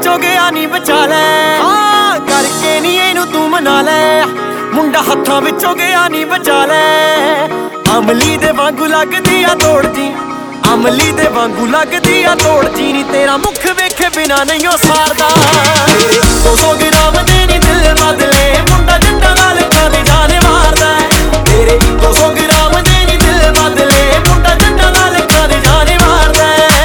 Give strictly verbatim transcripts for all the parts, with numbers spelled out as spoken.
ਵਿੱਚੋਂ ਗਿਆ ਨੀ ਬਚਾ ਲੈ। ਹਾਂ ਕਰਕੇ ਨੀ ਇਹਨੂੰ ਤੂੰ ਮਨਾ ਲੈ, ਮੁੰਡਾ ਹੱਥਾਂ ਵਿੱਚੋਂ ਗਿਆ ਨੀ ਬਚਾ ਲੈ। ਅਮਲੀ ਦੇ ਵਾਂਗੂ ਲੱਗਦੀ ਆ ਤੋੜਦੀ, ਅਮਲੀ ਦੇ ਵਾਂਗੂ ਲੱਗਦੀ ਆ ਤੋੜਦੀ ਨੀ, ਤੇਰਾ ਮੁਖ ਵੇਖੇ ਬਿਨਾ ਨਹੀਂ ਉਹ ਸਾਰਦਾ। ਦੋ ਸੌ ਗ੍ਰਾਮ ਦੇ ਨੀ ਦਿਲ ਬਦਲੇ, ਮੁੰਡਾ ਜੱਟਾਂ ਨਾਲ ਕਾਦੀ ਜਾਨ ਮਾਰਦਾ। ਤੇਰੇ ਦੋ ਸੌ ਗ੍ਰਾਮ ਦੇ ਨੀ ਦਿਲ ਬਦਲੇ, ਮੁੰਡਾ ਜੱਟਾਂ ਨਾਲ ਕਾਦੀ ਜਾਨ ਮਾਰਦਾ।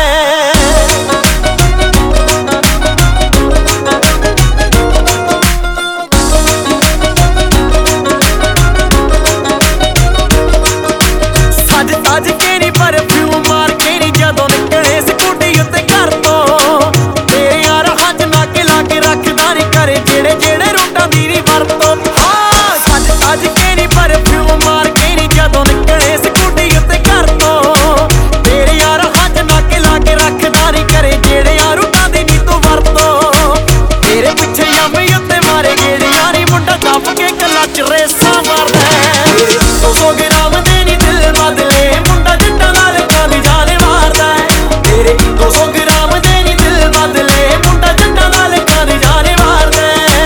ਸੱਜ ਤੱਜ ਕੇ ਨੀ ਪਰਫਿਊਮ ਮਾਰ ਕੇ ਨੀ ਜਦੋਂ ਨਿਕਲੇ ਸਕੂਟੀ ਉੱਤੇ ਘਰ ਤੋਂ, ਤੇਰੇ ਯਾਰ ਹੱਥ ਨੱਕ ਲਾ ਕੇ ਰੱਖਦਾ ਨੀ ਕਰੇ ਜਿਹੜੇ ਜਿਹੜੇ ਰੂਟਾਂ ਦੀ ਨੀ ਵਰਤੋਂ। ਹਾਂ ਸੱਜ ਤੱਜ ਕੇ ਨੀ ਪਰਫਿਊਮ ਮਾਰ ਕੇ ਨੀ ਜਦੋਂ ਨਿਕਲੇ ਸਕੂਟੀ ਉੱਤੇ ਘਰ ਤੋਂ, ਤੇਰੇ ਯਾਰ ਹੱਥ ਨੱਕ ਲਾ ਕੇ ਰੱਖਦਾ ਨੀ ਕਰੇ ਜਿਹੜੇ ਆ ਰੂਟਾਂ ਦੀ ਨੀ ਤੂੰ ਵਰਤੋਂ। ਤੇਰੇ ਪਿੱਛੇ ਯਾਮੀ ਉੱਤੇ ਮਾਰੇ ਗੇੜੀਆਂ ਨੀ, ਮੁੰਡਾ ਦੱਬ ਕੇ ਕੱਲਾ ਚ ਰੇਸਾਂ ਮਾਰਦਾ। ਦੋ ਸੌ ਗ੍ਰਾਮ ਦੇ ਨੀ ਦਿਲ ਬਦਲੇ, ਮੁੰਡਾ ਜੱਟਾਂ ਨਾਲ ਕਾਦੀ ਜਾਨ ਮਾਰਦਾ। ਤੇਰੇ ਦੋ ਸੌ ਗ੍ਰਾਮ ਦੇ ਨੀ ਦਿਲ ਬਦਲੇ, ਮੁੰਡਾ ਜੱਟਾਂ ਨਾਲ ਕਾਦੀ ਜਾਨ ਮਾਰਦਾ।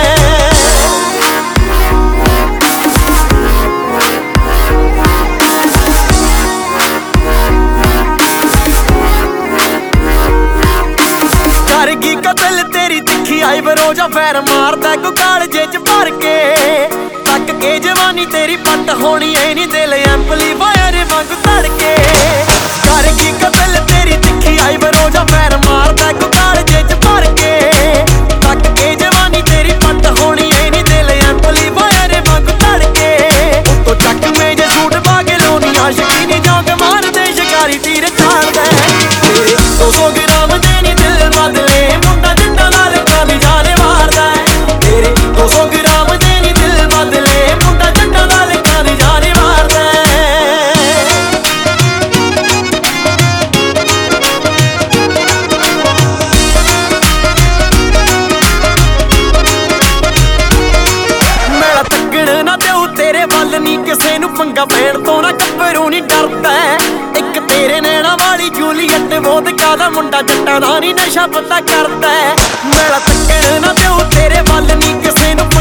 ਕਰ ਗਈ ਕਤਲ ਤੇਰੀ ਤਿੱਖੀ ਆਈ ਬਰੋਜਾ ਫੈਰ ਮਾਰਦਾ ਕੋ ਕਾਲਜੇ ਚ ਭਰ ਕੇ, ਤੱਕ ਕੇ ਜਵਾਨੀ ਤੇਰੀ ਪੱਟ ਹੋਣੀ ਐ ਨੀ ਦਿਲ ਐਂਪਲੀਫਾਇਰ ਵਾਂਗ ਧੜਕੇ। ਕਰ ਗਈ ਕਤਲ ਤੇਰੀ ਤਿੱਖੀ ਆਈ ਬਰੋਜਾ ਫੈਰ ਮਾਰਦਾ ਕੋ ਕਾਲਜੇ ਚ ਭਰ ਕੇ, ਤੱਕ ਕੇ ਜਵਾਨੀ ਤੇਰੀ ਪੱਟ ਹੋਣੀ ਐ ਨੀ ਦਿਲ ਐਂਪਲੀਫਾਇਰ ਵਾਂਗ ਧੜਕੇ। ਉੱਤੋਂ ਚੱਕ ਮੇ ਜੇ ਸੂਟ ਪਾ ਕੇ ਲਾਉਣੀ ਆਸ਼ਕੀ ਨੀ ਜੋਗ ਮਾਰਦੇ ਸ਼ਿਕਾਰੀ ਤੀਰ ਛਾੜਦਾ। ਤੇਰੇ ਦੋ ਸੌ ਗ੍ਰਾਮ ਦੇ ਨੀ ਦਿਲ ਬਦਲੇ, ਮੁੰਡਾ ਜੱਟਾਂ ਨਾਲ ਕਾਦੀ ਜਾਨ ਮਾਰਦਾ। ਤੇਰੇ ਦੋ ਸੌ ਗ੍ਰਾਮ ਦੇ ਨੀ ਦਿਲ ਬਦਲੇ, ਮੁੰਡਾ ਜੱਟਾਂ ਨਾਲ ਕਾਦੀ ਜਾਨ ਮਾਰਦਾ। ਮੇਰਾ ਤੱਕਣ ਨਾ ਦਿਓ ਤੇਰੇ ਵੱਲ ਨੀ ਕਿਸੇ ਨੂੰ, ਪੰਗਾ ਪੈਣ ਤੋਂ ਨਾ ਗੱਭਰੂ ਨੀ ਡਰਦਾ। ਇੱਕ ਤੇਰੇ ਨੈਣਾ ਵਾਲੀ ਜੂਲੀਅਟ ਵੋਦਕਾ ਦਾ ਮੁੰਡਾ ਜੱਟਾਂ ਦਾ ਨੀ ਨਸ਼ਾ ਪਤਾ ਕਰਦਾ। ਮੇਰਾ ਤੱਕਣ ਨਾ ਦਿਓ ਤੇਰੇ ਵੱਲ ਨੀ ਕਿਸੇ ਨੂੰ,